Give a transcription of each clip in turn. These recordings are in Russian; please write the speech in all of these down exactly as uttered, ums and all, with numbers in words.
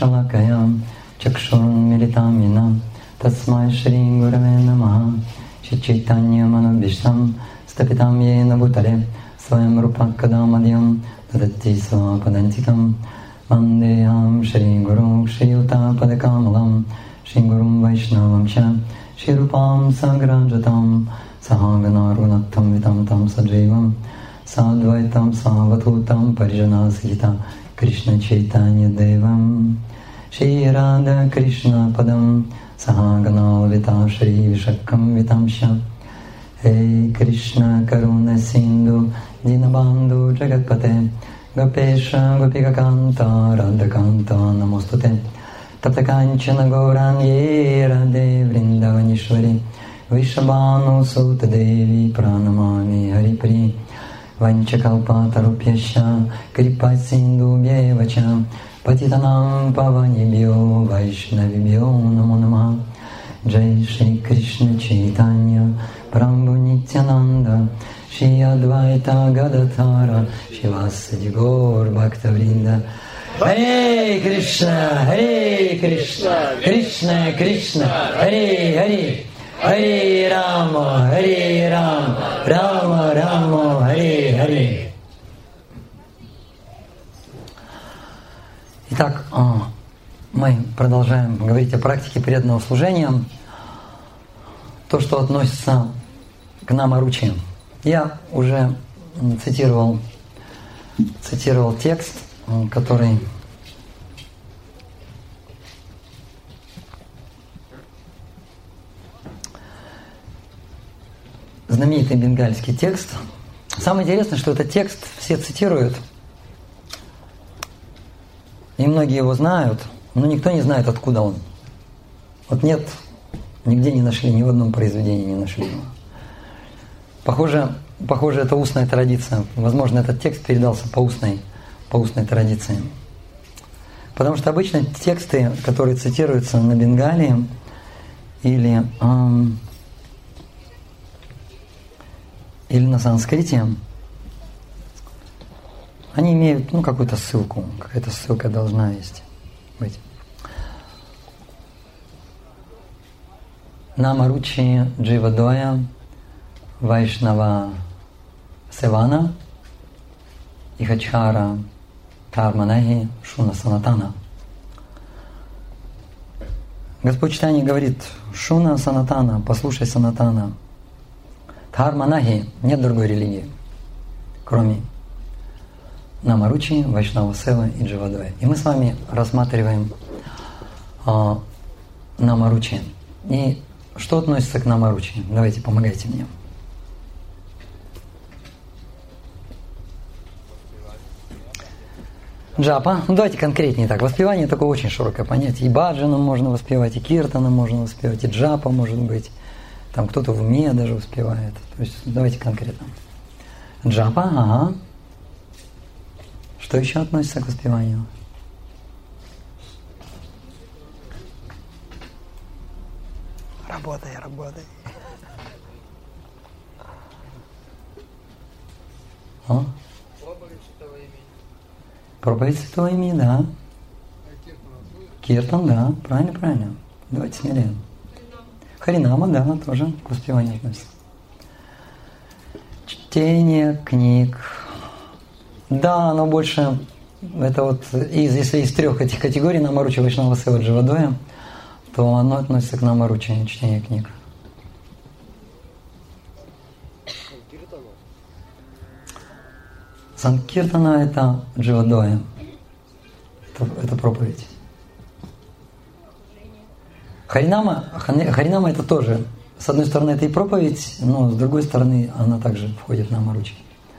Шалакаям Чакшурмилитам Янам Тасмай Шри Гурве Намаха Шри Чайтанья Манабхиштам Стапитам Йена Бхутале Своем Рупакадамадьям Тадати Свападантикам Вандеям Шри Гуру Шри Юта Падакамалам Шри Гурум Вайшнавам Ша Шри Рупам Саграджатам Сахагана Рунаттам Витам Там Садживам Садвайтам Саватутам Парижана Схита Кришна Чайтанья Девам Шри Рада Кришна Падам Сахагана Вита Шри Вишакам Витамша Эй Кришна Каруна Синду Динабанду Джагатпате Гопеша Гопикаканта Радаканта Намостуте Таптаканчана Гауранье Раде Вриндаванишвари Вишабану Сута Деви Пранамами Харипри Ванчакалпатарупьяща Крипа Синду Бьевача Патитанам Паванибьо Вайшнавибьо Намо Нама Джай Шри Кришна Чайтанья Прабху Нитянанда Шри Адвайта Гададхара Шивасади Гор Бхактавринда Харе Кришна, Харе Кришна, Кришна Кришна, Харе Харе, Харе Рама, Харе Рама, Рама Рама, Харе Харе. Итак, мы продолжаем говорить о практике преданного служения. То, что относится к намаручи. Я уже цитировал, цитировал текст, который знаменитый бенгальский текст. Самое интересное, что этот текст все цитируют, и многие его знают, но никто не знает, откуда он. Вот нет, нигде не нашли, ни в одном произведении не нашли его. Похоже, похоже, это устная традиция. Возможно, этот текст передался по устной, по устной традиции. Потому что обычно тексты, которые цитируются на бенгалии или, эм, или на санскрите, они имеют ну, какую-то ссылку. Какая-то ссылка должна есть быть. Намаручи Дживадоя Вайшнава Севана Ихачара Карманахи Шуна Санатана. Господь Чайтанья говорит: Шуна Санатана, послушай Санатана. Дхарманахи, нет другой религии, кроме Намаручи, Вайшнава Сева и Дживадоя. И мы с вами рассматриваем э, Намаручи. И что относится к Намаручи? Давайте, помогайте мне. Джапа. Ну давайте конкретнее так. Воспевание такое очень широкое понятие. И баджаном можно воспевать, и киртаном можно воспевать, и джапа может быть. Там кто-то в уме даже воспевает. То есть давайте конкретно. Джапа, ага. Что еще относится к воспеванию? Работай, работай. А? Проповедь святого имени, да. Киртан, да, правильно, правильно. Давайте смелее. Харинама, да, тоже к воспеванию относится. Чтение книг. Да, оно больше, это вот, из, если из трех этих категорий, Намаручи, Вайшнава Сева, Дживадоя, то оно относится к Намаручи, чтение книг. Санкиртана – это Дживадоя, это, это проповедь. Харинама, Харинама – это тоже, с одной стороны, это и проповедь, но с другой стороны, она также входит в Намаручи.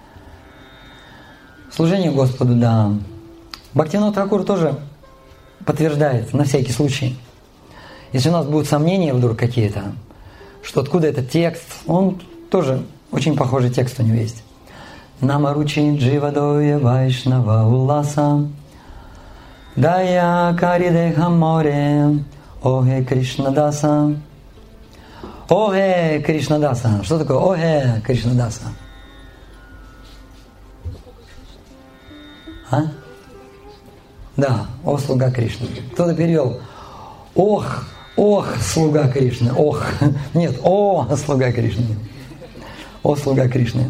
Служение Господу, да. Бхактивинода Тхакур тоже подтверждает, на всякий случай. Если у нас будут сомнения вдруг какие-то, что откуда этот текст, он тоже, очень похожий текст у него есть. Намаручи Дживадоя Вайшнава Уласа Дая Каридеха Море Охе Кришнадаса. Охе Кришнадаса. Что такое Охе Кришнадаса? А? Да, о слуга Кришны. Кто-то перевел ох, ох, слуга Кришны, ох. Нет, о, слуга Кришны. О, слуга Кришны.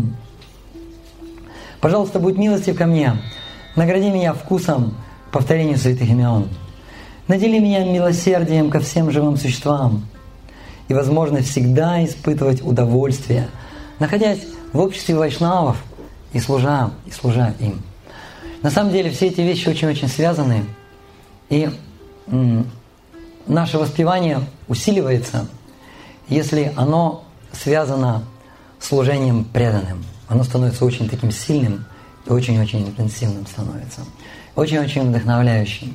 Пожалуйста, будь милостив ко мне. Награди меня вкусом к повторению святых имен. Надели меня милосердием ко всем живым существам и возможность всегда испытывать удовольствие, находясь в обществе вайшнавов и служа, и служа им. На самом деле все эти вещи очень-очень связаны, и м, наше воспевание усиливается, если оно связано с служением преданным. Оно становится очень таким сильным и очень-очень интенсивным становится, очень-очень вдохновляющим.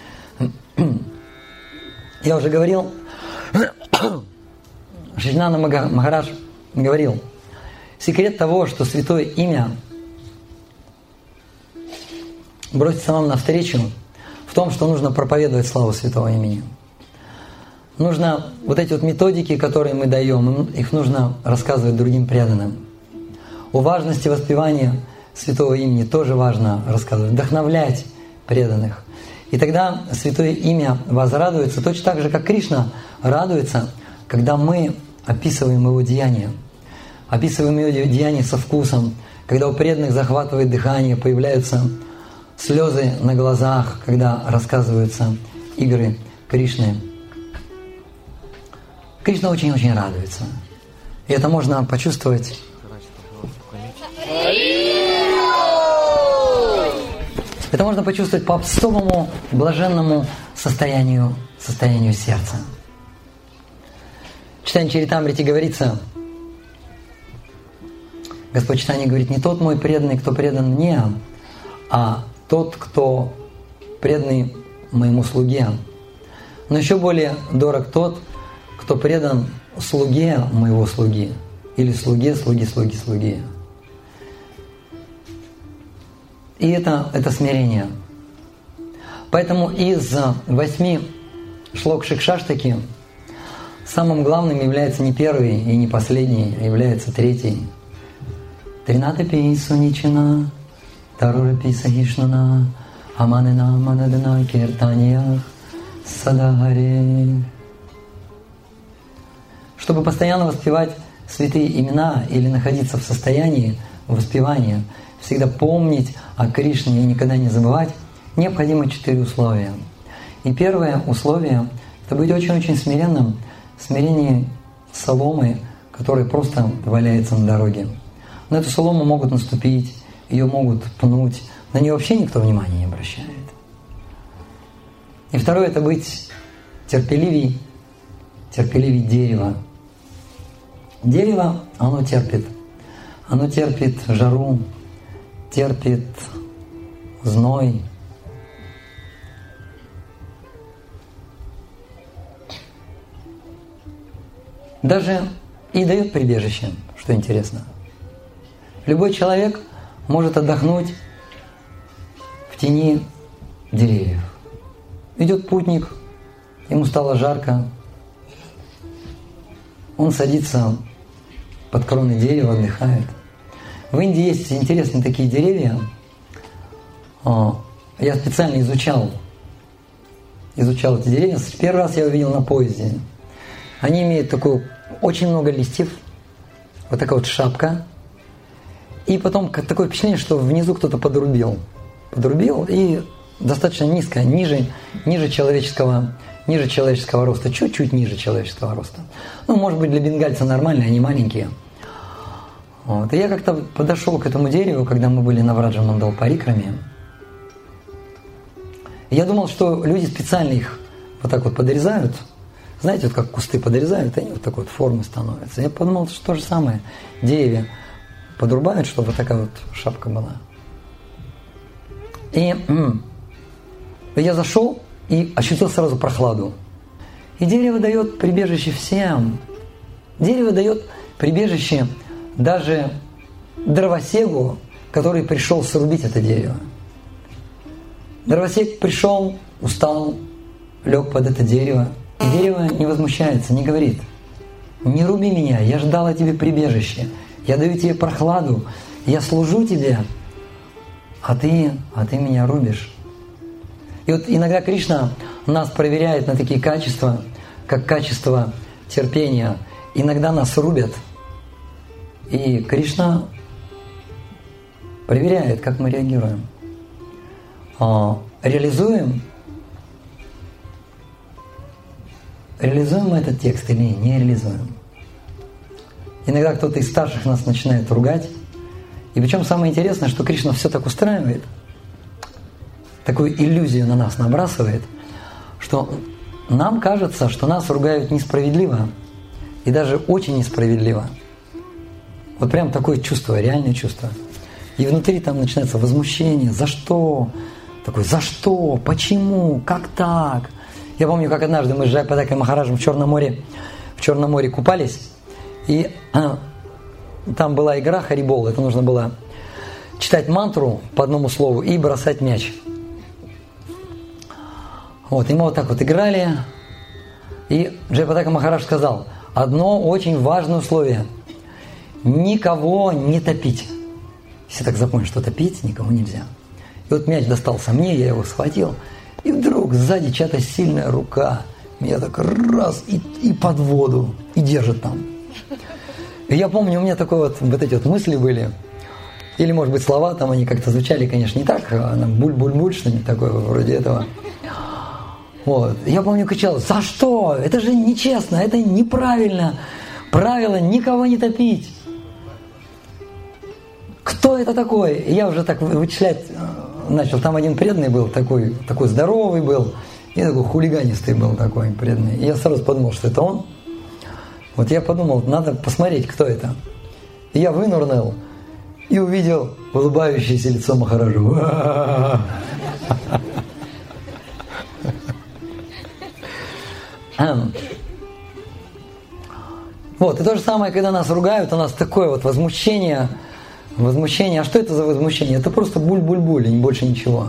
Я уже говорил, Шринана Махарадж говорил, секрет того, что святое имя бросится вам навстречу, в том, что нужно проповедовать славу святого имени. Нужно вот эти вот методики, которые мы даем, их нужно рассказывать другим преданным. О важности воспевания святого имени тоже важно рассказывать, вдохновлять преданных. И тогда святое имя возрадуется, точно так же, как Кришна радуется, когда мы описываем его деяния. Описываем его деяния со вкусом, когда у преданных захватывает дыхание, появляются слезы на глазах, когда рассказываются игры Кришны. Кришна очень-очень радуется. И это можно почувствовать. Это можно почувствовать по особому блаженному состоянию, состоянию сердца. В Чайтанья Чаритамрите говорится, Господь Чайтанья говорит, не тот мой преданный, кто предан мне, а тот, кто преданный моему слуге. Но еще более дорог тот, кто предан слуге моего слуги, или слуге, слуги, слуги, слуги. И это, это смирение. Поэтому из восьми шлок Шикшаштаки самым главным является не первый и не последний, а является третий. Тринатапи суничина, тарурапи сахишнуна, аманена манадана киртаниях садагаре. Чтобы постоянно воспевать святые имена или находиться в состоянии воспевания, всегда помнить о Кришне и никогда не забывать, необходимо четыре условия. И первое условие – это быть очень-очень смиренным, смирение соломы, которая просто валяется на дороге. На эту солому могут наступить, ее могут пнуть, на нее вообще никто внимания не обращает. И второе – это быть терпеливей, терпеливей дерева. Дерево, оно терпит. Оно терпит жару, терпит зной. Даже и дает прибежище, что интересно. Любой человек может отдохнуть в тени деревьев. Идет путник, ему стало жарко, он садится под кроной дерева, отдыхает. В Индии есть интересные такие деревья. Я специально изучал, изучал эти деревья. Первый раз я увидел на поезде. Они имеют такую, очень много листьев, вот такая вот шапка. И потом такое впечатление, что внизу кто-то подрубил. Подрубил и достаточно низко, ниже, ниже человеческого, ниже человеческого роста, чуть-чуть ниже человеческого роста. Ну, может быть, для бенгальца нормально, они маленькие. Вот. И я как-то подошел к этому дереву, когда мы были на Враджа Мандал Парикраме. И я думал, что люди специально их вот так вот подрезают. Знаете, вот как кусты подрезают, они вот такой вот формы становятся. Я подумал, что то же самое. Деревья подрубают, чтобы вот такая вот шапка была. И м- я зашел и ощутил сразу прохладу. И дерево дает прибежище всем. Дерево дает прибежище даже дровосеку, который пришел срубить это дерево. Дровосек пришел, устал, лег под это дерево. И дерево не возмущается, не говорит: не руби меня, я ждал от тебя прибежище, я даю тебе прохладу, я служу тебе, а ты, а ты меня рубишь. И вот иногда Кришна нас проверяет на такие качества, как качество терпения. Иногда нас рубят. И Кришна проверяет, как мы реагируем. Реализуем, реализуем мы этот текст или не реализуем. Иногда кто-то из старших нас начинает ругать. И причем самое интересное, что Кришна все так устраивает, такую иллюзию на нас набрасывает, что нам кажется, что нас ругают несправедливо и даже очень несправедливо. Вот прям такое чувство, реальное чувство. И внутри там начинается возмущение. За что? Такой, за что? Почему? Как так? Я помню, как однажды мы с Джайапатакой Махараджем в Черном море, в Черном море купались, и а, там была игра харибол. Это нужно было читать мантру по одному слову и бросать мяч. Вот, и мы вот так вот играли, и Джайапатака Махарадж сказал, одно очень важное условие – никого не топить. Все так запомнили, что топить никому нельзя. И вот мяч достался мне, я его схватил, и вдруг сзади чья-то сильная рука меня так раз и, и под воду, и держит там. И я помню, у меня такое вот, вот эти вот мысли были, или, может быть, слова там, они как-то звучали, конечно, не так, а буль-буль-буль, что-нибудь такое вроде этого. Вот. Я помню, кричал, за что? Это же нечестно, это неправильно. Правило никого не топить. Кто это такой? И я уже так вычислять начал. Там один преданный был, такой, такой здоровый был, и такой хулиганистый был такой преданный. И я сразу подумал, что это он. Вот я подумал, надо посмотреть, кто это. И я вынырнул и увидел улыбающееся лицо Махараджу. Вот, и то же самое, когда нас ругают, у нас такое вот возмущение, возмущение. А что это за возмущение? Это просто буль-буль-буль, и больше ничего.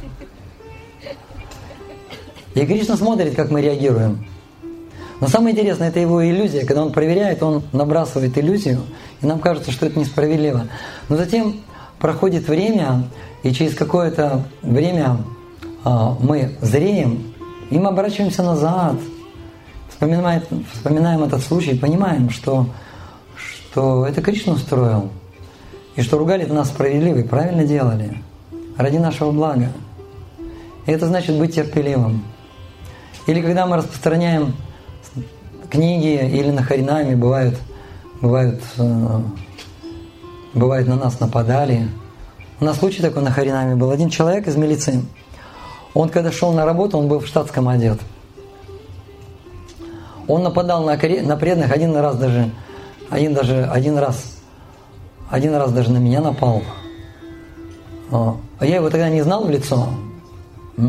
И Кришна смотрит, как мы реагируем. Но самое интересное, это его иллюзия. Когда он проверяет, он набрасывает иллюзию, и нам кажется, что это несправедливо. Но затем проходит время, и через какое-то время а, мы зреем, и мы оборачиваемся назад. Вспоминаем, вспоминаем этот случай и понимаем, что, что это Кришна устроил. И что ругали нас справедливо и правильно делали. Ради нашего блага. И это значит быть терпеливым. Или когда мы распространяем книги или на харинаме, бывают, бывают, бывает на нас нападали. У нас случай такой на харинаме был. Один человек из милиции. Он когда шел на работу, он был в штатском одет. Он нападал на, на преданных один раз даже, один даже, один раз, один раз даже на меня напал. А я его тогда не знал в лицо. И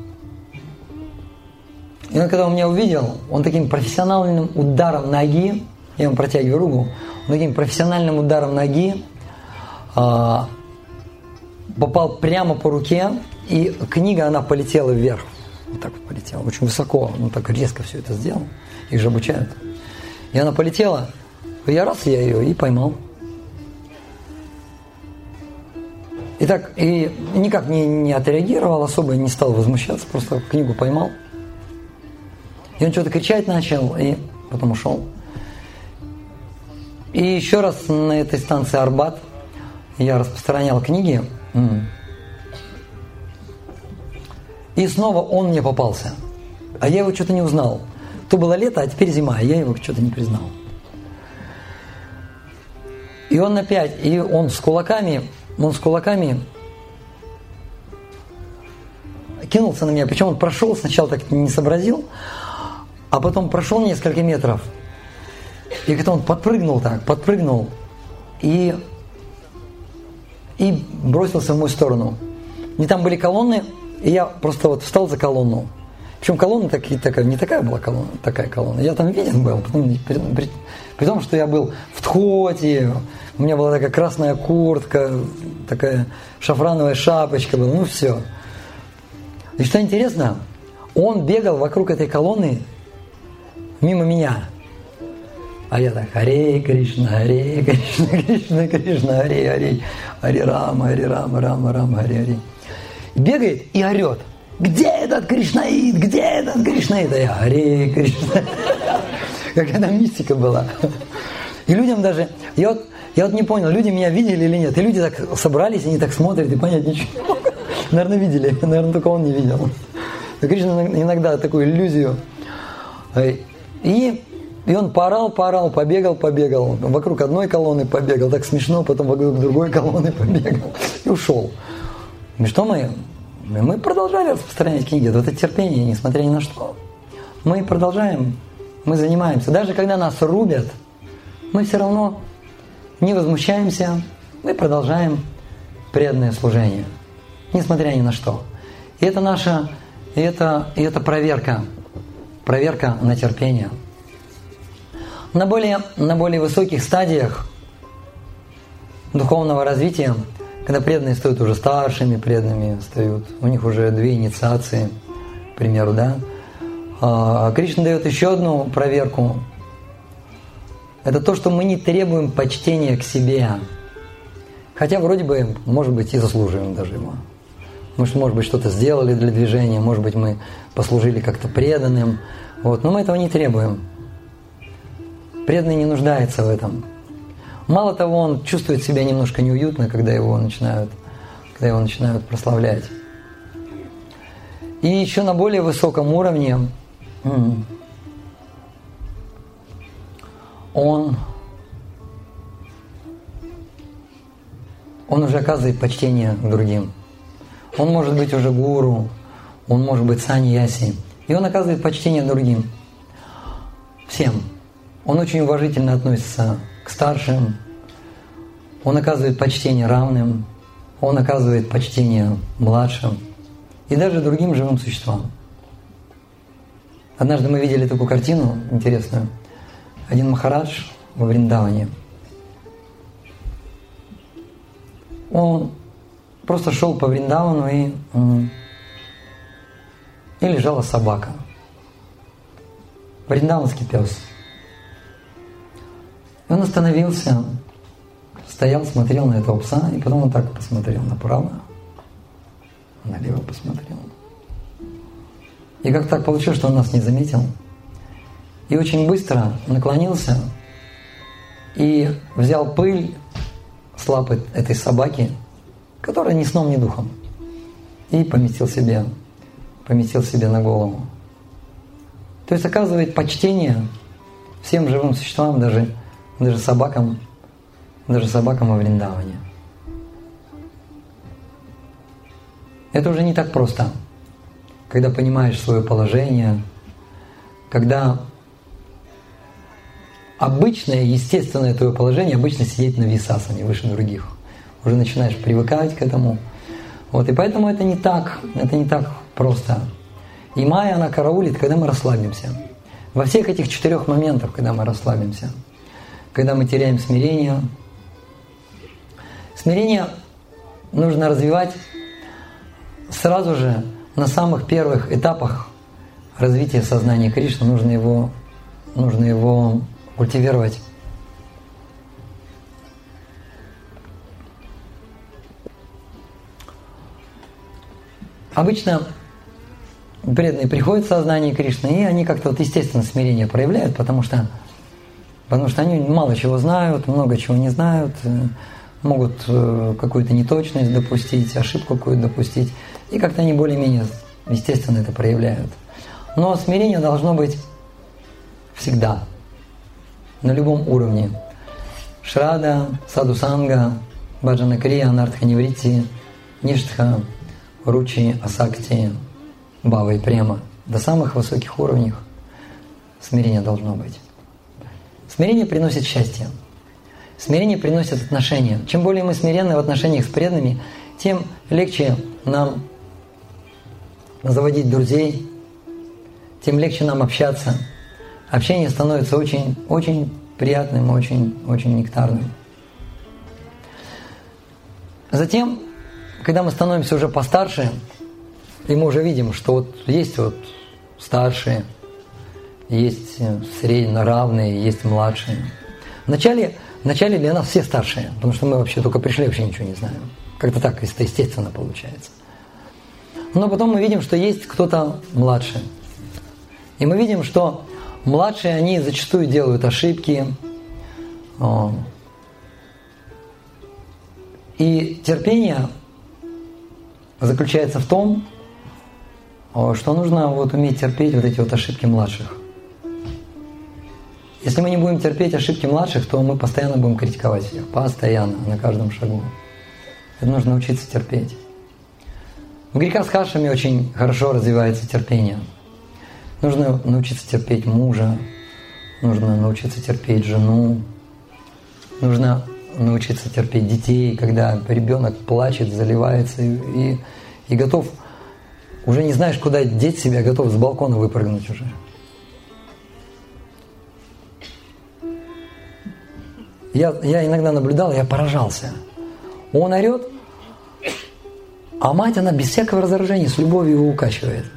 он когда он меня увидел, он таким профессиональным ударом ноги, я ему протягиваю руку, он таким профессиональным ударом ноги а, попал прямо по руке, и книга, она полетела вверх. Вот так вот полетела, очень высоко, он так резко все это сделал. Их же обучают. И она полетела, и я раз, я ее и поймал. И так, и никак не, не отреагировал, особо не стал возмущаться, просто книгу поймал. И он что-то кричать начал, и потом ушел. И еще раз на этой станции Арбат я распространял книги. И снова он мне попался. А я его что-то не узнал. То было лето, а теперь зима, и я его что-то не признал. И он опять, и он с кулаками, он с кулаками кинулся на меня. Причем он прошел, сначала так не сообразил, а потом прошел несколько метров. И как-то он подпрыгнул так, подпрыгнул и, и бросился в мою сторону. И там были колонны, и я просто вот встал за колонну. Причем колонна так, такая, не такая была колонна, такая колонна. Я там виден был, при, при, при том, что я был в тхоте, у меня была такая красная куртка, такая шафрановая шапочка была, ну все. И что интересно, он бегал вокруг этой колонны мимо меня. А я так, Харе Кришна, Харе Кришна, Кришна, Кришна, Харе, Харе, Харе Рама, Харе Рама, Рама, Рама, Харе, Харе. Бегает и орет. где этот Кришнаит, где этот Кришнаит? А я, Харе Кришна. Какая-то мистика была. И людям даже, я вот, я вот не понял, люди меня видели или нет. И люди так собрались, они так смотрят и понять ничего не могут. Наверное, видели, наверное, только он не видел. Но Кришна иногда такую иллюзию. И, и он поорал, поорал, побегал, побегал. Вокруг одной колонны побегал, так смешно, потом вокруг другой колонны побегал и ушел. И что мы? Мы продолжали распространять книги. Вот это терпение, несмотря ни на что. Мы продолжаем, мы занимаемся. Даже когда нас рубят, мы все равно не возмущаемся, мы продолжаем преданное служение, несмотря ни на что. И это наша, и это, и это проверка, проверка на терпение. На более, на более высоких стадиях духовного развития, когда преданные стают уже старшими преданными, стают, у них уже две инициации, к примеру, да, а Кришна дает еще одну проверку. Это то, что мы не требуем почтения к себе. Хотя вроде бы, может быть, и заслуживаем даже его. Мы, может быть, что-то сделали для движения, может быть, мы послужили как-то преданным. Вот. Но мы этого не требуем. Преданный не нуждается в этом. Мало того, он чувствует себя немножко неуютно, когда его начинают, когда его начинают прославлять. И еще на более высоком уровне он, он уже оказывает почтение к другим. Он может быть уже гуру, он может быть саньяси. И он оказывает почтение другим. Всем. Он очень уважительно относится к старшим. Он оказывает почтение равным. Он оказывает почтение младшим. И даже другим живым существам. Однажды мы видели такую картину интересную. Один Махарадж во Вриндаване. Он просто шел по Вриндавану, и, и лежала собака. Вриндаванский пес. И он остановился, стоял, смотрел на этого пса, и потом он так посмотрел направо, налево посмотрел. И как так получилось, что он нас не заметил. И очень быстро наклонился и взял пыль с лапы этой собаки, которая ни сном, ни духом, и поместил себе, поместил себе на голову. То есть оказывает почтение всем живым существам, даже, даже собакам, даже собакам во Вриндаване. Это уже не так просто, когда понимаешь свое положение, когда обычное, естественное твое положение, обычно сидеть на висасане выше других. Уже начинаешь привыкать к этому. Вот, и поэтому это не так, это не так просто. И майя, она караулит, когда мы расслабимся. Во всех этих четырех моментах, когда мы расслабимся. Когда мы теряем смирение. Смирение нужно развивать сразу же на самых первых этапах развития сознания Кришны. Нужно его, нужно его культивировать. Обычно преданные приходят в сознание Кришны, и они как-то вот естественно смирение проявляют, потому что, потому что они мало чего знают, много чего не знают, могут какую-то неточность допустить, ошибку какую-то допустить, и как-то они более-менее естественно это проявляют. Но смирение должно быть всегда, на любом уровне. Шрада, саду-санга, баджана-крия, анартха-неврити, ништха, ручи, асакти, бава и према. До самых высоких уровней смирение должно быть. Смирение приносит счастье. Смирение приносит отношения. Чем более мы смиренны в отношениях с преданными, тем легче нам заводить друзей, тем легче нам общаться. Общение становится очень, очень приятным, очень, очень нектарным. Затем, когда мы становимся уже постарше, и мы уже видим, что вот есть вот старшие, есть средне равные, есть младшие. Вначале, вначале для нас все старшие, потому что мы вообще только пришли, вообще ничего не знаем. Как-то так естественно получается. Но потом мы видим, что есть кто-то младше. И мы видим, что младшие, они зачастую делают ошибки. И терпение заключается в том, что нужно вот уметь терпеть вот эти вот ошибки младших. Если мы не будем терпеть ошибки младших, то мы постоянно будем критиковать всех. Постоянно, на каждом шагу. Это нужно научиться терпеть. В грехах с хашами очень хорошо развивается терпение. Нужно научиться терпеть мужа, нужно научиться терпеть жену, нужно научиться терпеть детей, когда ребенок плачет, заливается и, и, и готов, уже не знаешь, куда деть себя, готов с балкона выпрыгнуть уже. Я, я иногда наблюдал, я поражался. Он орет, а мать, она без всякого раздражения, с любовью его укачивает.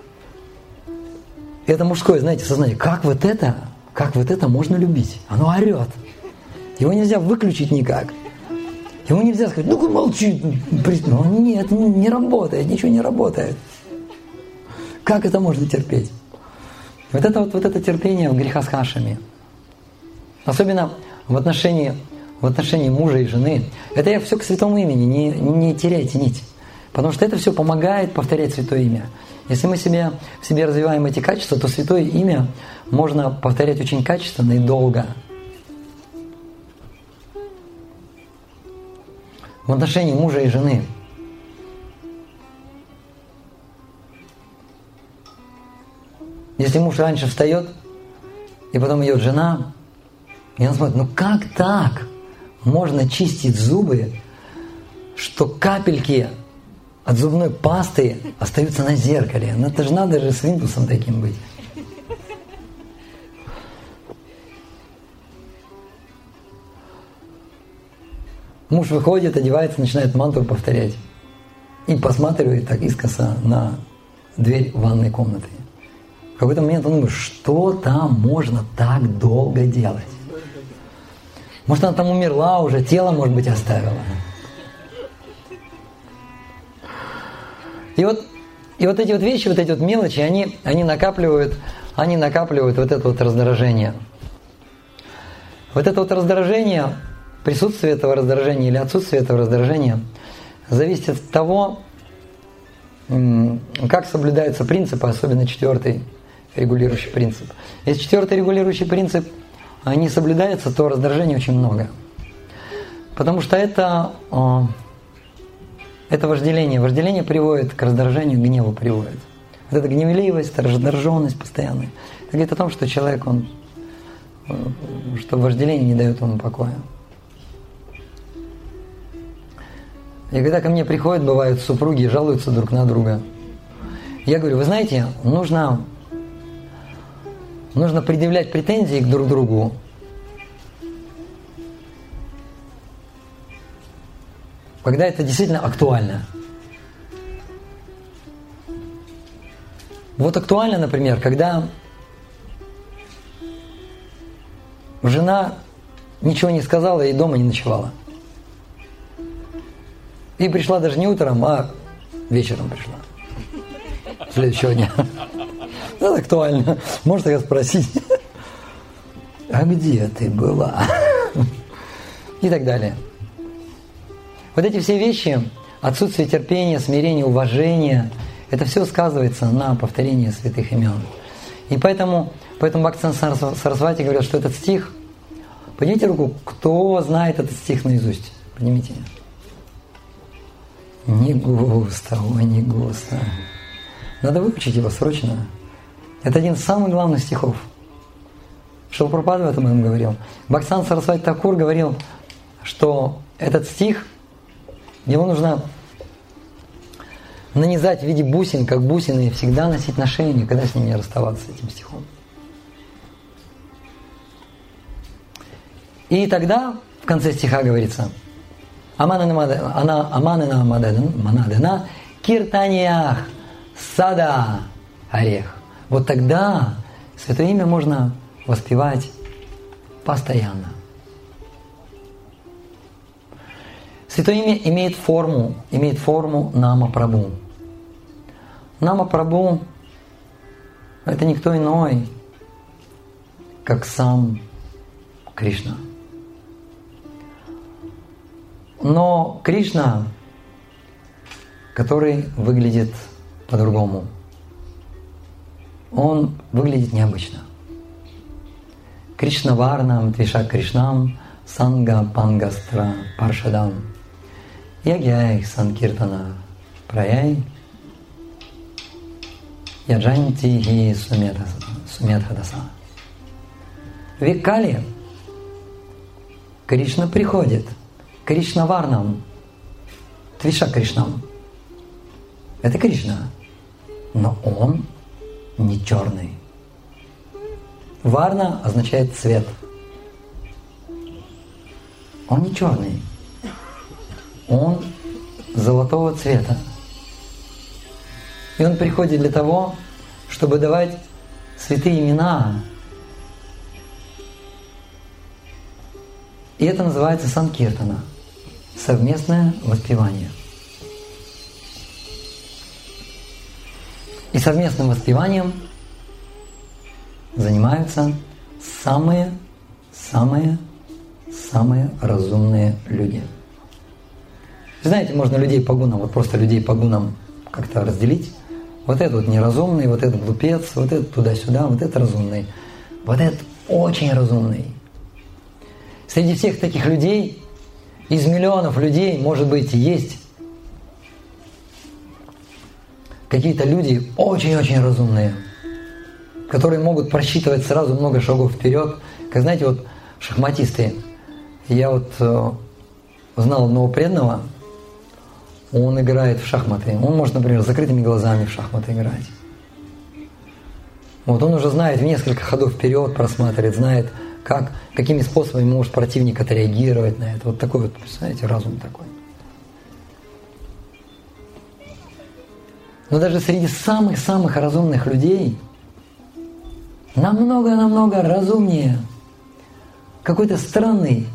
Это мужское, знаете, сознание. Как вот это, как вот это можно любить? Оно орет. Его нельзя выключить никак. Ему нельзя сказать, ну-ка молчи. Ну, нет, не работает, ничего не работает. Как это можно терпеть? Вот это вот, вот это терпение в грехах с хашами. Особенно в отношении, в отношении мужа и жены. Это я все к святому имени, не, не теряйте нить. Потому что это все помогает повторять святое имя. Если мы себе, в себе развиваем эти качества, то святое имя можно повторять очень качественно и долго. В отношении мужа и жены. Если муж раньше встает, и потом идет жена, и она смотрит, ну как так можно чистить зубы, что капельки от зубной пасты остаются на зеркале? Ну это же надо же с Windows таким быть. Муж выходит, одевается, начинает мантру повторять. И посматривает так искоса на дверь ванной комнаты. В какой-то момент он думает, что там можно так долго делать? Может, она там умерла уже, тело, может быть, оставила. И вот, и вот эти вот вещи, вот эти вот мелочи, они, они накапливают, они накапливают вот это вот раздражение. Вот это вот раздражение, присутствие этого раздражения или отсутствие этого раздражения зависит от того, как соблюдаются принципы, особенно четвертый регулирующий принцип. Если четвертый регулирующий принцип не соблюдается, то раздражения очень много. Потому что это, это вожделение. Вожделение приводит к раздражению, к гневу приводит. Вот эта гневливость, раздраженность постоянная. Это говорит о том, что человек, он, что вожделение не дает ему покоя. И когда ко мне приходят, бывают супруги и жалуются друг на друга, я говорю, вы знаете, нужно, нужно предъявлять претензии к друг другу когда это действительно актуально. Вот актуально, например, когда жена ничего не сказала и дома не ночевала. И пришла даже не утром, а вечером пришла. Следующего дня. Это актуально. Можно я спросить, а где ты была? И так далее. Вот эти все вещи, отсутствие терпения, смирения, уважения, это все сказывается на повторении святых имен. И поэтому, поэтому Бхактисиddханта Сарасвати говорят, что этот стих, поднимите руку, кто знает этот стих наизусть? Поднимите. Не густо, ой, не густо. Надо выучить его срочно. Это один из самых главных стихов. Шрила Прабхупада об этом говорил. Бхактисиddханта Сарасвати Такур говорил, что этот стих, его нужно нанизать в виде бусин, как бусины, и всегда носить на шее, никогда с ним не расставаться, с этим стихом. И тогда в конце стиха говорится Аманана Манадана Киртаниях Сада Орех. Вот тогда святое имя можно воспевать постоянно. Святое имя имеет форму, имеет форму Нама Прабху. Нама Прабху – это никто иной, как сам Кришна. Но Кришна, который выглядит по-другому, он выглядит необычно. Кришна Варнам, Твиша Кришнам, Санга Пангастра Паршадам, Ягьяй Санкиртана Праяй, Яджанти Хи Суметхадаса. В Виккале Кришна приходит, Кришна Варнам, Твиша Кришнам. Это Кришна, но он не черный. Варна означает цвет. Он не черный. Он золотого цвета. И он приходит для того, чтобы давать святые имена. И это называется санкиртана, совместное воспевание. И совместным воспеванием занимаются самые, самые, самые разумные люди. Знаете, можно людей по гунам, вот просто людей по гунам как-то разделить. Вот этот вот неразумный, вот этот глупец, вот этот туда-сюда, вот этот разумный, вот этот очень разумный. Среди всех таких людей, из миллионов людей, может быть, есть какие-то люди очень-очень разумные, которые могут просчитывать сразу много шагов вперед. Как знаете, вот шахматисты. Я вот э, знал одного преданного, он играет в шахматы. Он может, например, с закрытыми глазами в шахматы играть. Вот он уже знает в несколько ходов вперед, просматривает, знает, как, какими способами может противник отреагировать на это. Вот такой вот, представляете, разум такой. Но даже среди самых-самых разумных людей намного-намного разумнее какой-то странный,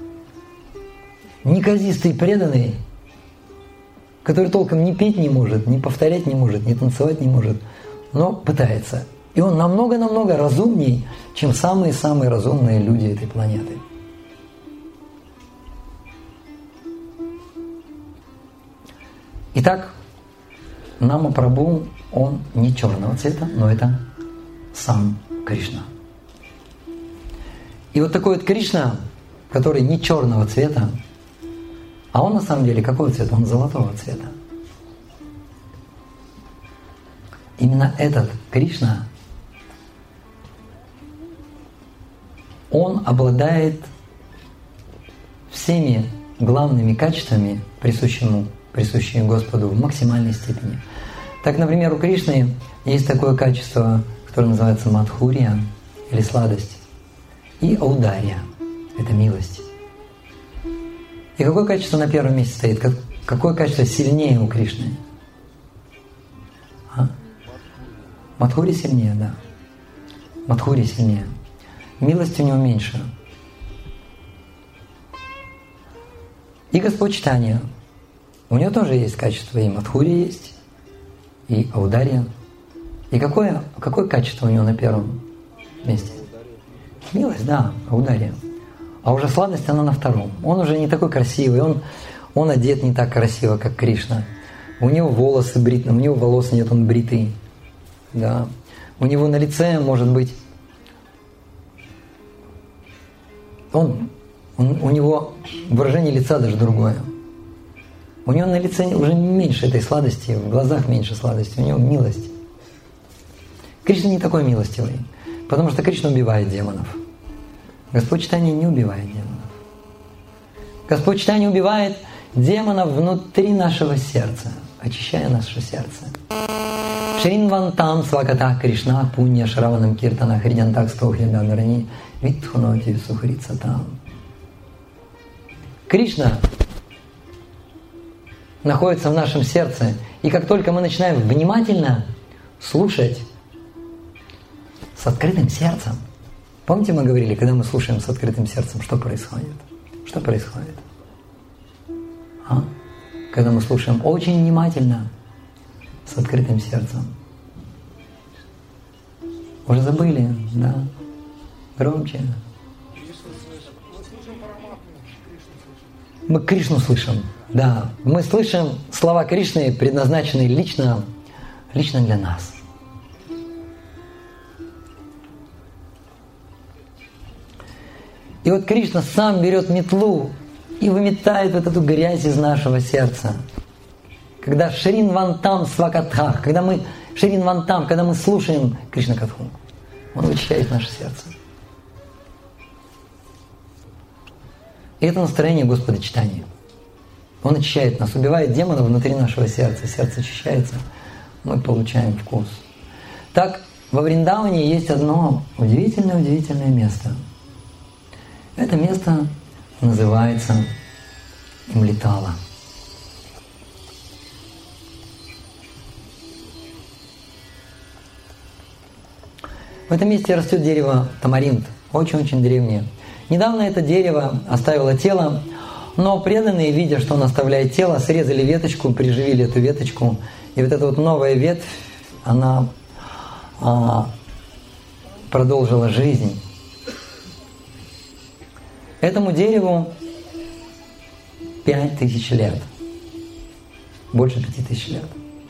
неказистый преданный, который толком ни петь не может, ни повторять не может, ни танцевать не может, но пытается. И он намного-намного разумней, чем самые-самые разумные люди этой планеты. Итак, Нама Прабху, он не черного цвета, но это сам Кришна. И вот такой вот Кришна, который не черного цвета, а он на самом деле какого цвета? Он золотого цвета. Именно этот Кришна, он обладает всеми главными качествами, присущими, присущими Господу в максимальной степени. Так, например, у Кришны есть такое качество, которое называется мадхурья, или сладость, и аударья, это милость. И какое качество на первом месте стоит? Какое качество сильнее у Кришны? А? Мадхурья сильнее, да. Мадхурья сильнее. Милость у него меньше. И Господь Чайтанья. У него тоже есть качество, и мадхурья есть, и аударья. И какое, какое качество у него на первом месте? Милость, да, аударья. А уже сладость, она на втором. Он уже не такой красивый, он, он одет не так красиво, как Кришна. У него волосы бриты, у него волос нет, он бритый. Да. У него на лице, может быть, он, он, у него выражение лица даже другое. У него на лице уже меньше этой сладости, в глазах меньше сладости, у него милость. Кришна не такой милостивый, потому что Кришна убивает демонов. Господь Чайтанья не убивает демонов. Господь Чайтанья убивает демонов внутри нашего сердца, очищая наше сердце. Шринвантам сваката Кришна пунья шраванам киртана хридянтак стохлиданрани витхуноти сухрицатам. Кришна находится в нашем сердце, и как только мы начинаем внимательно слушать с открытым сердцем, помните, мы говорили, когда мы слушаем с открытым сердцем, что происходит? Что происходит? А? Когда мы слушаем очень внимательно, с открытым сердцем. Уже забыли, да? Громче. Мы Кришну слышим, да. Мы слышим слова Кришны, предназначенные лично, лично для нас. И вот Кришна сам берет метлу и выметает вот эту грязь из нашего сердца. Когда Шрин Вантам Свакатхах, когда мы Шрин Вантам, когда мы слушаем Кришна Катху, Он вычищает наше сердце. И это настроение Господа читания. Он очищает нас, убивает демонов внутри нашего сердца. Сердце очищается, мы получаем вкус. Так, во Вриндаване есть одно удивительное-удивительное место. Это место называется Имлитала. В этом месте растет дерево тамаринд, очень-очень древнее. Недавно это дерево оставило тело, но преданные, видя, что он оставляет тело, срезали веточку, приживили эту веточку, и вот эта вот новая ветвь, она а, продолжила жизнь. Этому дереву пять тысяч лет. Больше пяти тысяч лет.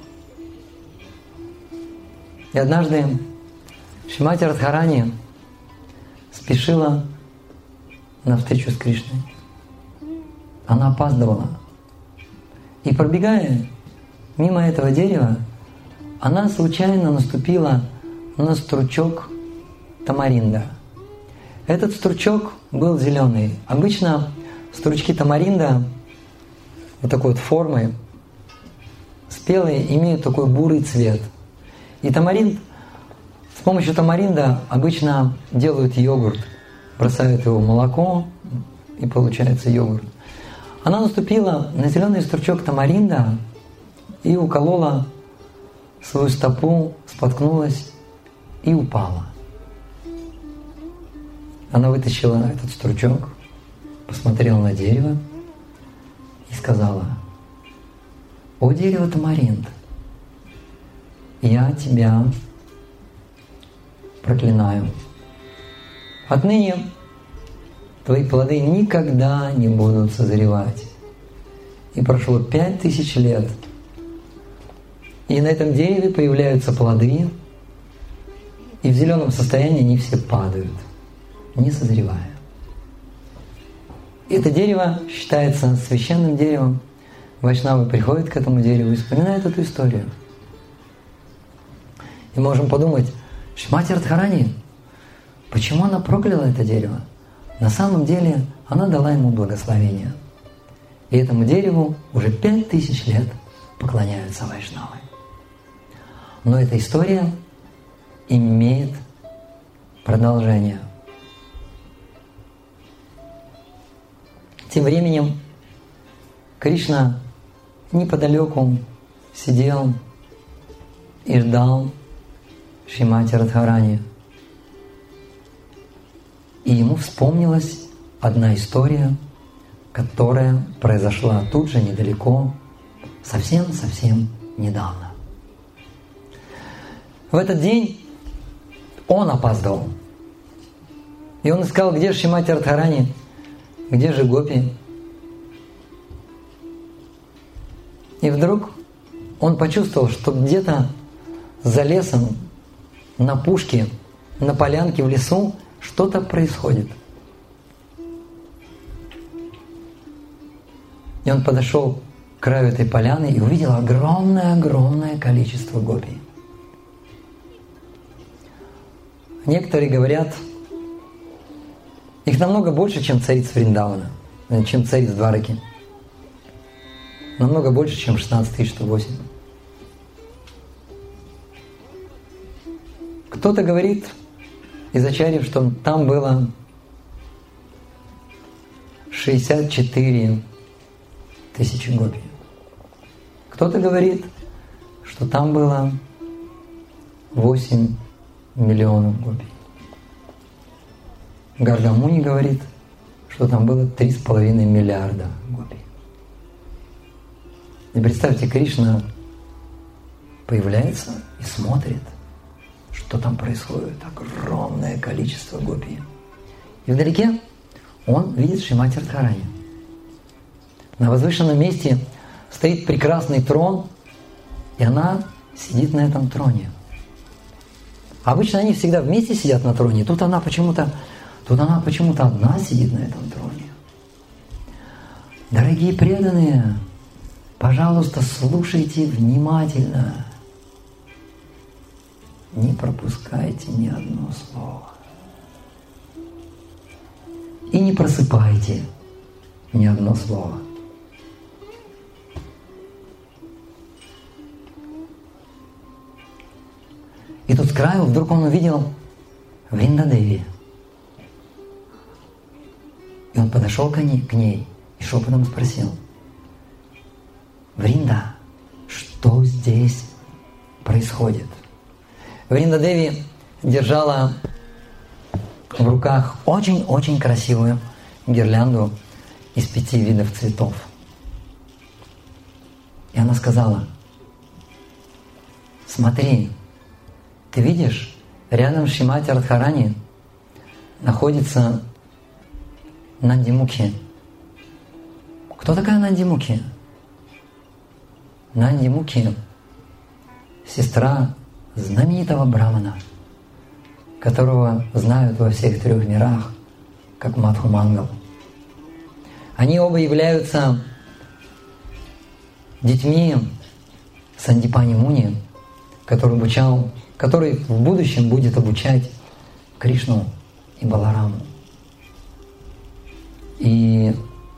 И однажды Шримати Радхарани спешила на встречу с Кришной. Она опаздывала. И пробегая мимо этого дерева, она случайно наступила на стручок тамаринда. Этот стручок был зеленый. Обычно стручки тамаринда вот такой вот формы, спелые, имеют такой бурый цвет. И тамаринд, с помощью тамаринда обычно делают йогурт. Бросают его в молоко, и получается йогурт. Она наступила на зеленый стручок тамаринда и уколола свою стопу, споткнулась и упала. Она вытащила этот стручок, посмотрела на дерево и сказала: «О дерево тамаринд, я тебя проклинаю. Отныне твои плоды никогда не будут созревать». И прошло пять тысяч лет. И на этом дереве появляются плоды, и в зеленом состоянии они все падают, не созревая. Это дерево считается священным деревом. Вайшнавы приходят к этому дереву и вспоминают эту историю. И мы можем подумать: Шримати Радхарани, почему она прокляла это дерево? На самом деле она дала ему благословение. И этому дереву уже пять тысяч лет поклоняются вайшнавы. Но эта история имеет продолжение. Тем временем Кришна неподалеку сидел и ждал Шримати Радхарани. И ему вспомнилась одна история, которая произошла тут же, недалеко, совсем-совсем недавно. В этот день он опаздывал. И он искал, где же Шримати Радхарани, где же гопи. И вдруг он почувствовал, что где-то за лесом, на пушке, на полянке в лесу что-то происходит. И он подошел к краю этой поляны и увидел огромное-огромное количество гопи. Некоторые говорят, их намного больше, чем цариц Вриндавана, чем цариц Двараки. Намного больше, чем шестнадцать тысяч сто восемь. Кто-то говорит из ачарьев, что там было шестьдесят четыре тысячи гопи. Кто-то говорит, что там было восемь миллионов гопи. Гаргамуни говорит, что там было три с половиной миллиарда гопи. И представьте, Кришна появляется и смотрит, что там происходит. Огромное количество гопи. И вдалеке он видит Шримати Радхарани. На возвышенном месте стоит прекрасный трон, и она сидит на этом троне. Обычно они всегда вместе сидят на троне, тут она почему-то, тут она почему-то одна сидит на этом троне. Дорогие преданные, пожалуйста, слушайте внимательно. Не пропускайте ни одно слово. И не просыпайте ни одно слово. И тут с краю вдруг он увидел Вриндадеви. И он подошел к ней, к ней и шепотом спросил: Вринда, что здесь происходит? Вриндадеви держала в руках очень-очень красивую гирлянду из пяти видов цветов. И она сказала: смотри, ты видишь, рядом с Шримати Радхарани находится Нанди Мукхи. Кто такая Нанди Мукхи? Нанди Мукхи – сестра знаменитого брамана, которого знают во всех трех мирах, как Мадху Мангал. Они оба являются детьми Сандипани Муни, который обучал, который в будущем будет обучать Кришну и Балараму. И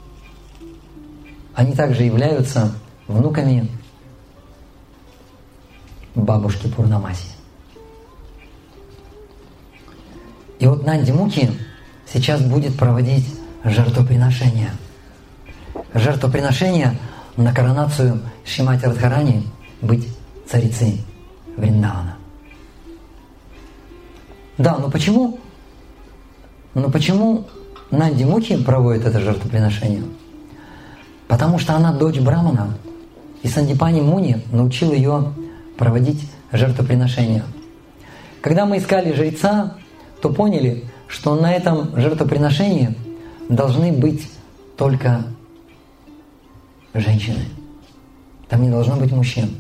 они также являются внуками бабушки Пурнамаси. И вот Нанди Мукхи сейчас будет проводить жертвоприношение. Жертвоприношение на коронацию Шримати Радхарани быть царицей Вриндавана. Да, но почему? Но почему Нанди Мукхи проводит это жертвоприношение? Потому что она дочь Брамана, и Сандипани Муни научил ее проводить жертвоприношения. Когда мы искали жреца, то поняли, что на этом жертвоприношении должны быть только женщины. Там не должно быть мужчин.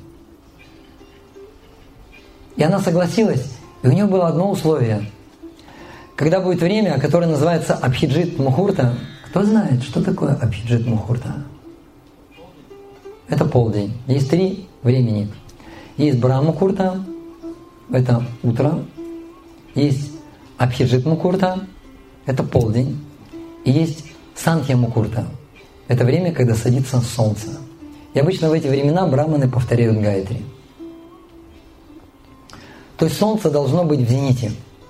И она согласилась, и у нее было одно условие. Когда будет время, которое называется Абхиджит Мухурта, кто знает, что такое Абхиджит Мухурта? Это полдень. Есть три времени. Есть Брахма Мухурта, это утро. Есть Абхиджит Мухурта, это полдень. И есть Сантья Мухурта, это время, когда садится солнце. И обычно в эти времена браманы повторяют гайатри. То есть солнце должно быть в зените.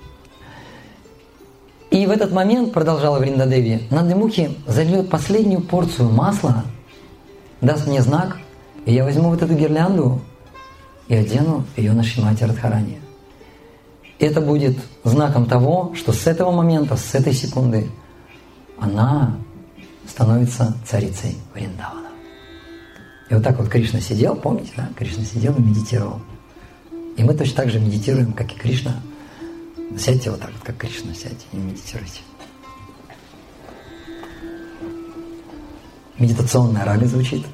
И в этот момент, продолжала Вриндадеви, Нанди Мукхи зальет последнюю порцию масла, даст мне знак, и я возьму вот эту гирлянду и одену ее на Шримати Радхарани. Это будет знаком того, что с этого момента, с этой секунды она становится царицей Вриндавана. И вот так вот Кришна сидел, помните, да? Кришна сидел и медитировал. И мы точно так же медитируем, как и Кришна. Сядьте вот так вот, как Кришна, сядьте и медитируйте. Медитационная рага звучит.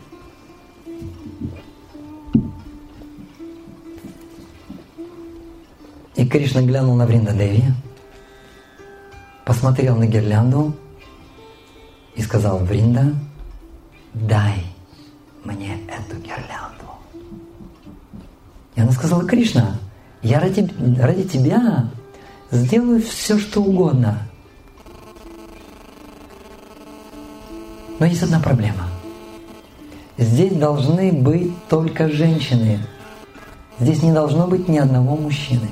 И Кришна глянул на Вриндадеви, посмотрел на гирлянду и сказал: Вринда, дай мне эту гирлянду. И она сказала: Кришна, я ради, ради тебя сделаю все, что угодно. Но есть одна проблема. Здесь должны быть только женщины. Здесь не должно быть ни одного мужчины.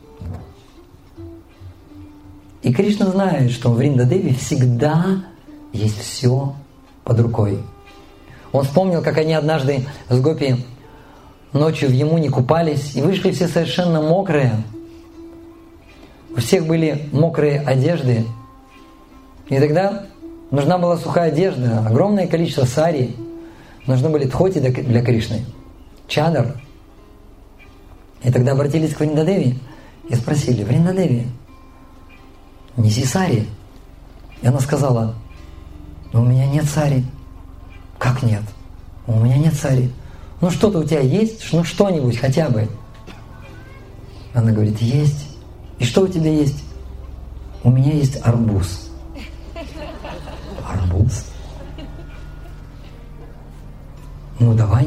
И Кришна знает, что у Вриндадеви всегда есть все под рукой. Он вспомнил, как они однажды с Гопи ночью в Ямуне купались и вышли все совершенно мокрые. У всех были мокрые одежды. И тогда нужна была сухая одежда, огромное количество сари. Нужны были тхоти для Кришны, чадар. И тогда обратились к Вриндадеви и спросили: Вриндадеви, неси сари. И она сказала: у меня нет сари. Как нет? У меня нет сари. Ну что-то у тебя есть? Ну что-нибудь хотя бы. Она говорит: есть. И что у тебя есть? У меня есть арбуз. Арбуз? Ну давай,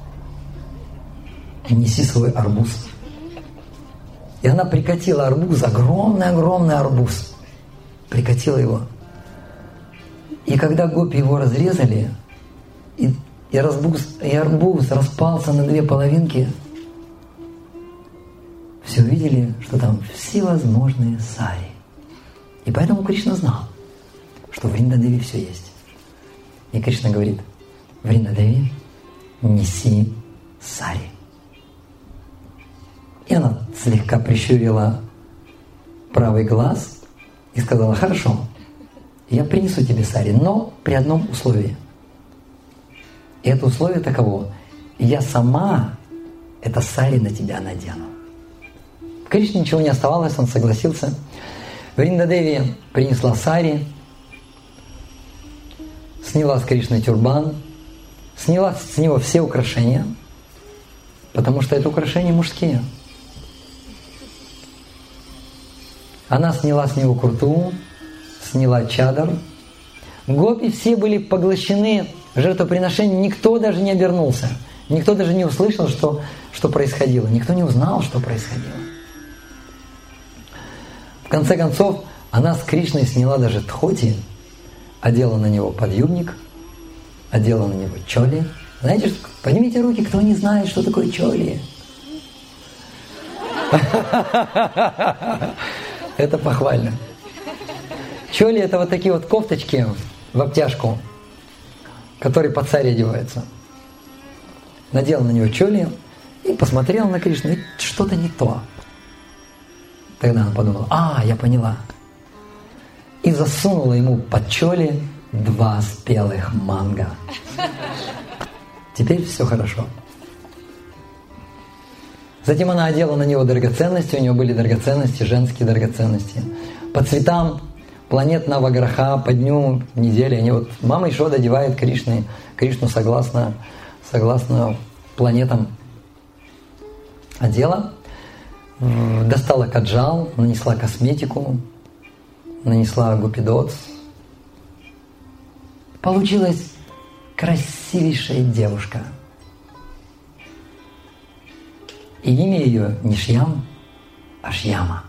неси свой арбуз. И она прикатила арбуз, огромный-огромный арбуз. Прикатила его. И когда гопи его разрезали, и, и, арбуз, и арбуз распался на две половинки, все увидели, что там всевозможные сари. И поэтому Кришна знал, что в Вриндадеви все есть. И Кришна говорит: Вриндадеви, неси сари. И она слегка прищурила правый глаз и сказала: хорошо, я принесу тебе сари, но при одном условии. И это условие таково: я сама это сари на тебя надену. Кришне ничего не оставалось, он согласился. Вриндадеви принесла сари, сняла с Кришны тюрбан, сняла с него все украшения, потому что это украшения мужские. Она сняла с него курту, сняла чадар. Гопи все были поглощены жертвоприношением, никто даже не обернулся, никто даже не услышал, что, что происходило, никто не узнал, что происходило. В конце концов, она с Кришной сняла даже тхоти, одела на него подъюбник, одела на него чоли. Знаете, что? Поднимите руки, кто не знает, что такое чоли. Это похвально. Чоли — это вот такие вот кофточки в обтяжку, которые под царь одеваются. Надела на него чоли и посмотрела на Кришну, и что-то не то. Тогда она подумала: а, я поняла. И засунула ему под чоли два спелых манго. Теперь все хорошо. Затем она одела на него драгоценности, у него были драгоценности, женские драгоценности. По цветам планет Наваграха, по дню недели, они вот, мама Ишода одевает Кришны, Кришну согласно, согласно планетам. Одела, достала каджал, нанесла косметику, нанесла гупидот. Получилась красивейшая девушка. И имя ее не Шьям, а Шьяма.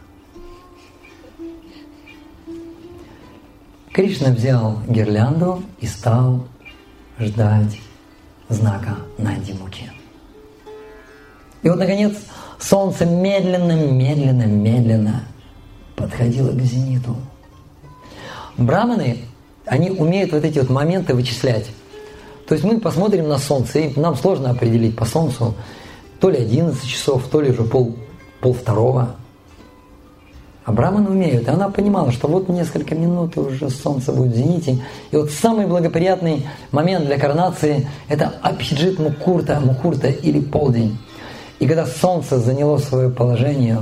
Кришна взял гирлянду и стал ждать знака Нанди-Мухи. И вот, наконец, солнце медленно, медленно, медленно подходило к зениту. Браманы, они умеют вот эти вот моменты вычислять. То есть мы посмотрим на солнце, и нам сложно определить по солнцу, то ли одиннадцать часов, то ли уже пол, пол второго. А браманы умеют. И она понимала, что вот несколько минут и уже солнце будет в зените. И вот самый благоприятный момент для коронации – это Абхиджит Мухурта, Мухурта или полдень. И когда солнце заняло свое положение,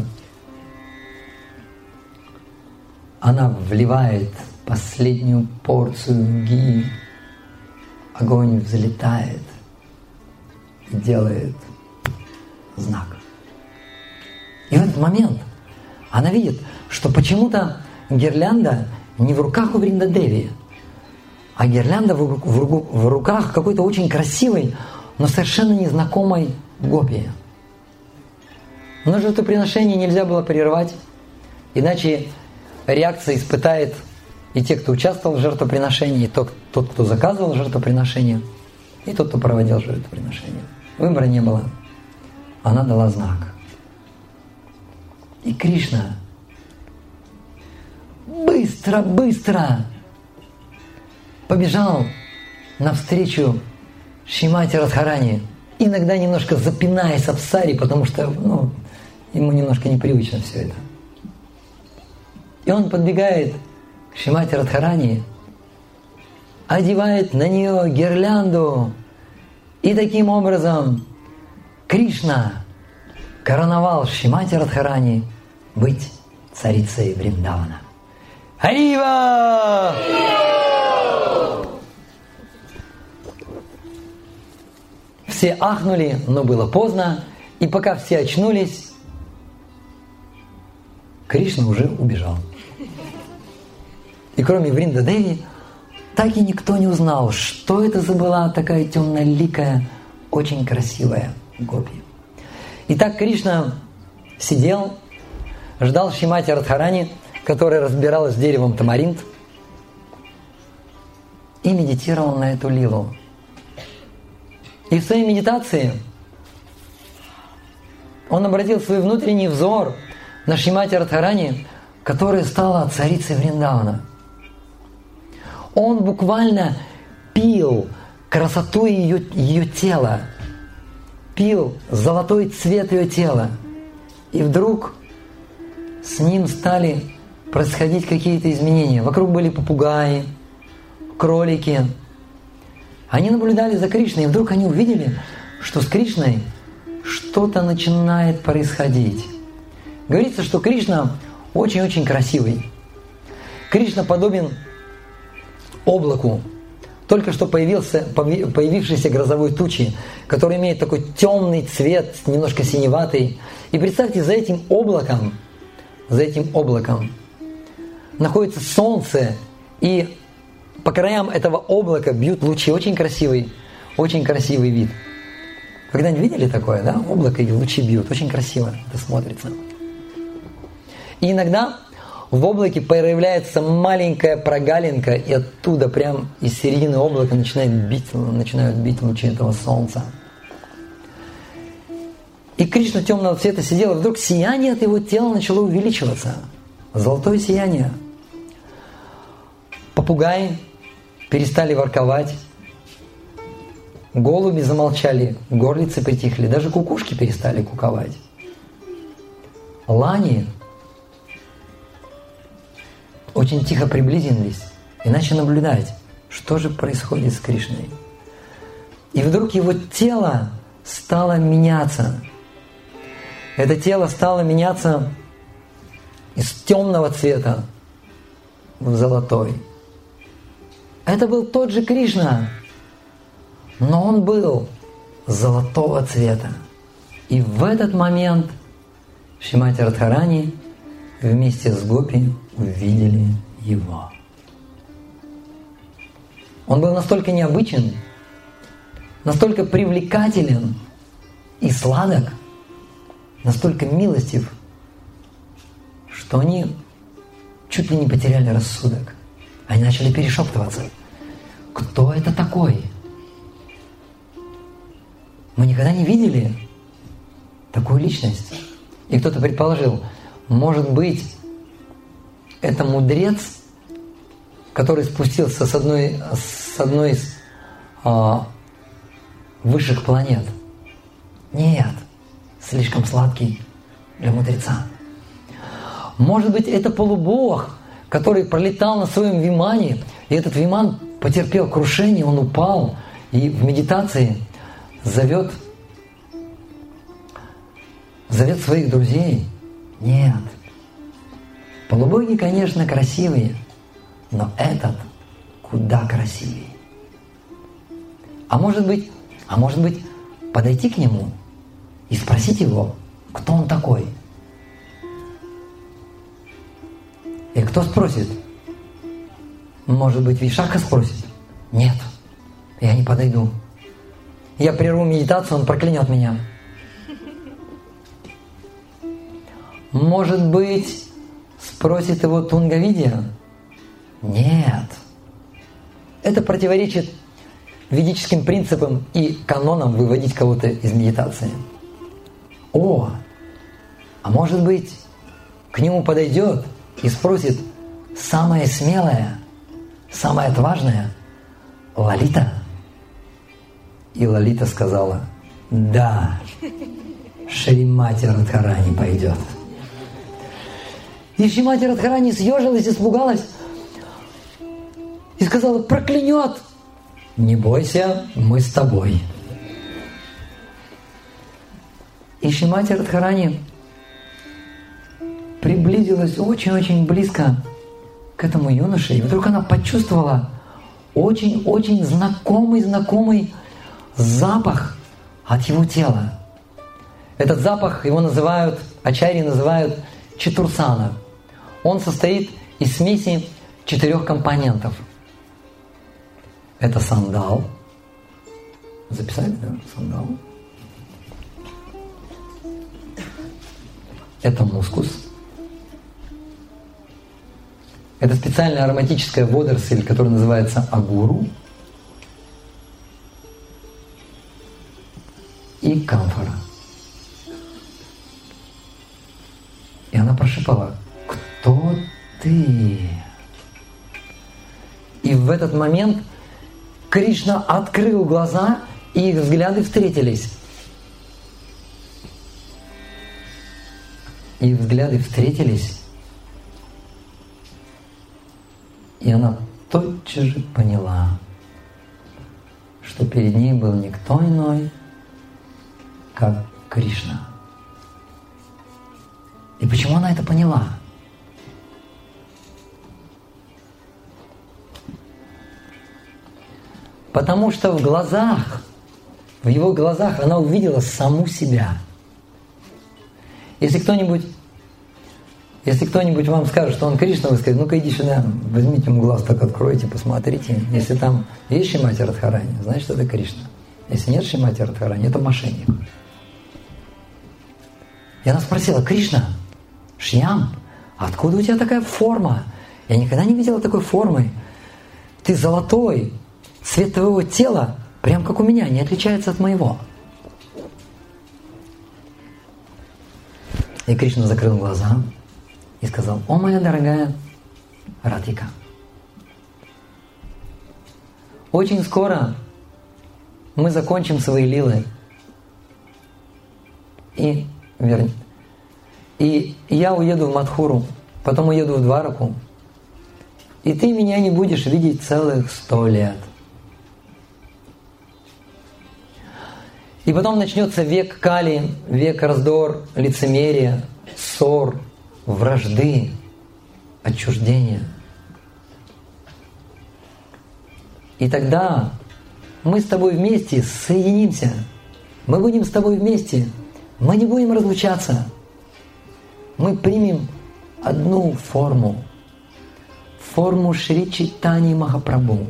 она вливает последнюю порцию ги, огонь взлетает и делает знак. И в этот момент она видит, что почему-то гирлянда не в руках у Вриндадеви, а гирлянда в, в, в руках какой-то очень красивой, но совершенно незнакомой гопи. Но жертвоприношение нельзя было прервать, иначе реакция испытает и те, кто участвовал в жертвоприношении, и тот, тот, кто заказывал жертвоприношение, и тот, кто проводил жертвоприношение. Выбора не было. Она дала знак. И Кришна быстро, быстро побежал навстречу Шримати Радхарани, иногда немножко запинаясь об сари, потому что ну, ему немножко непривычно все это. И он подбегает к Шримати Радхарани, одевает на нее гирлянду, и таким образом Кришна короновал Шримати Радхарани быть царицей Вриндавана. Харива! Все ахнули, но было поздно, и пока все очнулись, Кришна уже убежал. И кроме Вриндадеви, так и никто не узнал, что это за была такая темноликая, очень красивая гопи. Итак, Кришна сидел, ждал Шримати Радхарани, которая разбиралась с деревом тамаринт, и медитировал на эту лилу. И в своей медитации он обратил свой внутренний взор на Шримати Радхарани, которая стала царицей Вриндавана. Он буквально пил красоту ее, ее тела, пил золотой цвет ее тела. И вдруг с ним стали происходить какие-то изменения. Вокруг были попугаи, кролики. Они наблюдали за Кришной, и вдруг они увидели, что с Кришной что-то начинает происходить. Говорится, что Кришна очень-очень красивый. Кришна подобен облаку, только что появился, появившейся грозовой тучи, который имеет такой темный цвет, немножко синеватый. И представьте, за этим облаком, за этим облаком находится солнце, и по краям этого облака бьют лучи. Очень красивый, очень красивый вид. Когда-нибудь видели такое, да? Облако и лучи бьют. Очень красиво это смотрится. И иногда в облаке появляется маленькая прогалинка, и оттуда, прям из середины облака, начинает бить, начинают бить лучи этого солнца. И Кришна темного цвета сидел, и вдруг сияние от его тела начало увеличиваться. Золотое сияние. Попугаи перестали ворковать, голуби замолчали, горлицы притихли, даже кукушки перестали куковать. Лани очень тихо приблизились и начали наблюдать, что же происходит с Кришной. И вдруг его тело стало меняться. Это тело стало меняться из темного цвета в золотой. Это был тот же Кришна, но он был золотого цвета. И в этот момент Шримати Радхарани вместе с гопи увидели его. Он был настолько необычен, настолько привлекателен и сладок, настолько милостив, что они чуть ли не потеряли рассудок. Они начали перешептываться. Кто это такой? Мы никогда не видели такую личность. И кто-то предположил, может быть, это мудрец, который спустился с одной, с одной из а, высших планет. Нет, слишком сладкий для мудреца. Может быть, это полубог, который пролетал на своем вимане, и этот виман потерпел крушение, он упал, и в медитации зовет, зовет своих друзей. Нет. Полубоги, конечно, красивые, но этот куда красивее. А может быть, а может быть, подойти к нему и спросить его, кто он такой? И кто спросит? Может быть, Вишака спросит? Нет, я не подойду. Я прерву медитацию, он проклянет меня. Может быть, спросит его Тунгавидья? Нет. Это противоречит ведическим принципам и канонам выводить кого-то из медитации. О, а может быть, к нему подойдет и спросит самое смелое, самое отважное Лалита? И Лалита сказала: да, Шримати Радхарани пойдет. И Шримати Радхарани съежилась, испугалась и сказала: проклянет. Не бойся, мы с тобой. И Шримати Радхарани приблизилась очень-очень близко к этому юноше, и вдруг она почувствовала очень-очень знакомый-знакомый запах от его тела. Этот запах, его называют, ачарьи называют чатурсана. Он состоит из смеси четырех компонентов. Это сандал. Записали, да? Сандал. Это мускус. Это специальная ароматическая водоросль, которая называется агуру. И камфора. И она прошептала: «Кто ты?» И в этот момент Кришна открыл глаза, и их взгляды встретились. Их взгляды встретились. И она тотчас же поняла, что перед ней был никто иной, как Кришна. И почему она это поняла? Потому что в глазах, в его глазах она увидела саму себя. Если кто-нибудь, если кто-нибудь вам скажет, что он Кришна, вы скажете: ну-ка иди сюда, возьмите ему глаз, так откройте, посмотрите. Если там есть Шримати Радхарани, значит это Кришна. Если нет Шримати Радхарани, это мошенник. И она спросила: Кришна, Шьям, откуда у тебя такая форма? Я никогда не видела такой формы. Ты золотой, цвет твоего тела, прям как у меня, не отличается от моего. И Кришна закрыл глаза и сказал: о, моя дорогая Радхика, очень скоро мы закончим свои лилы. И, вернее, и я уеду в Мадхуру, потом уеду в Двараку, и ты меня не будешь видеть целых сто лет. И потом начнется век кали, век раздор, лицемерия, ссор, вражды, отчуждения. И тогда мы с тобой вместе соединимся. Мы будем с тобой вместе. Мы не будем разлучаться. Мы примем одну форму. Форму Шри Чайтаньи Махапрабху.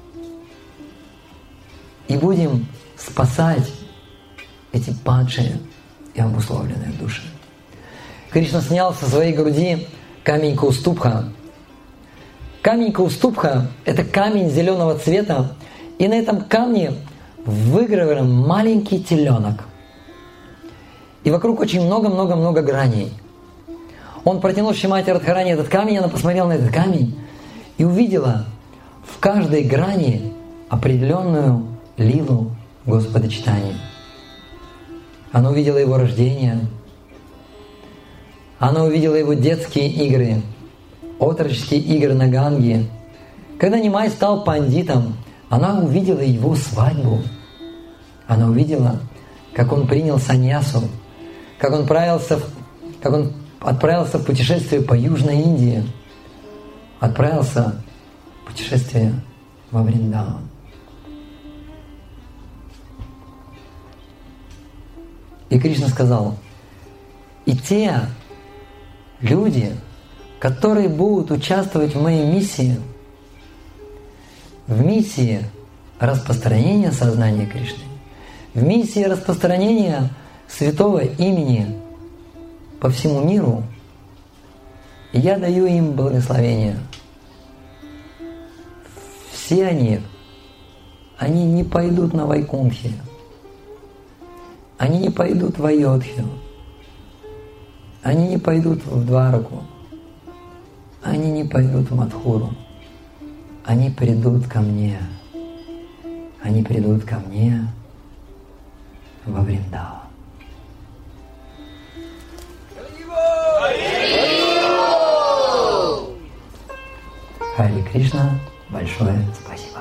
И будем спасать эти падшие и обусловленные души. Кришна снял со своей груди камень Каустубха. Камень Каустубха – это камень зеленого цвета, и на этом камне выгравирован маленький теленок. И вокруг очень много-много-много граней. Он протянул Шримати Радхарани этот камень, она посмотрела на этот камень и увидела в каждой грани определенную лилу Господа Чайтаньи. Она увидела его рождение, она увидела его детские игры, отроческие игры на Ганге. Когда Нимай стал пандитом, она увидела его свадьбу. Она увидела, как он принял саньясу, как он отправился, как он отправился в путешествие по Южной Индии, отправился в путешествие во Вриндаван. И Кришна сказал: и те люди, которые будут участвовать в моей миссии, в миссии распространения сознания Кришны, в миссии распространения святого имени по всему миру, я даю им благословение. Все они, они не пойдут на Вайкунтхи, они не пойдут в Айодхью, они не пойдут в Двараку, они не пойдут в Мадхуру, они придут ко мне, они придут ко мне во Вриндаван. Харе Кришна, большое спасибо.